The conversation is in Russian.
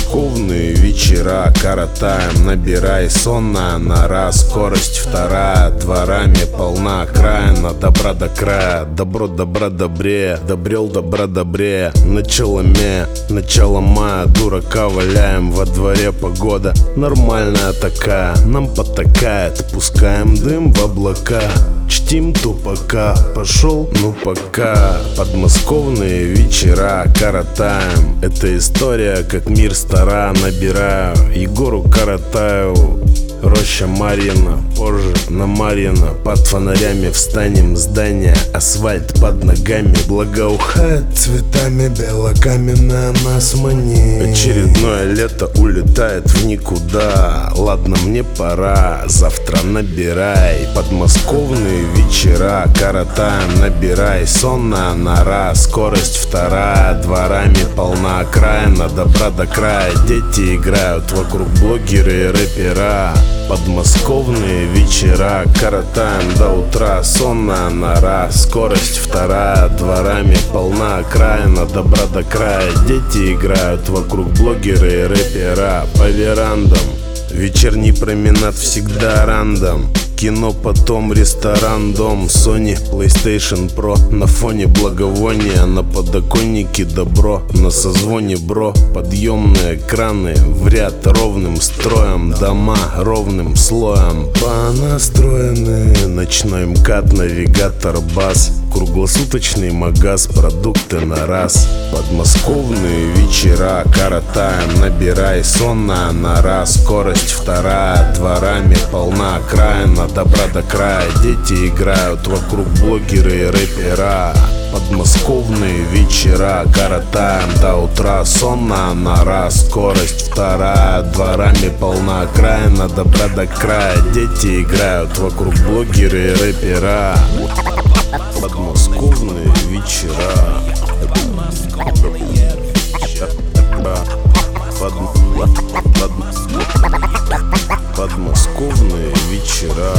Подмосковные вечера коротаем, набирай сонная нора. Скорость вторая, дворами полна окраина. Добра до края, добро добра добрее, добрел добра добрее. Начало мая, дурака валяем. Во дворе погода нормальная такая, нам потакает. Пускаем дым в облака, чтим тупака. Пошел, ну пока. Подмосковные вечера коротаем. Это история, как мир стара. Набираю Егору Каратаеву. Роща Марьина, позже на Марьина. Под фонарями встанем, здание, асфальт под ногами. Благоухает цветами, белокаменная нас манит. Очередное лето улетает в никуда. Ладно, мне пора, завтра набирай. Подмосковные вечера коротаем, набирай. Сонная нора, скорость вторая, дворами полна окраина. Добра до края, дети играют вокруг, блогеры и рэпера. Подмосковные вечера коротаем до утра. Сонная нора, скорость вторая, дворами полна окраина. Добра до края, дети играют вокруг, блогеры и рэпера. По верандам вечерний променад всегда рандом. Кино, потом ресторан, дом, Sony, PlayStation Pro. На фоне благовония, на подоконнике добро. На созвоне бро, подъемные краны в ряд ровным строем. Дома ровным слоем понастроены. Ночной МКАД, навигатор, бас. Круглосуточный магаз, продукты на раз. Подмосковные вечера коротаем, набирай. Сонная нора, скорость вторая, дворами полна окраина. Добра до края, дети играют вокруг, блогеры и рэпера. Подмосковные вечера коротаем до утра. Сонная нора, скорость вторая, дворами полна окраина. Добра до края, дети играют вокруг, блогеры и рэпера. Подмосковные вечера. Подмосковные вечера.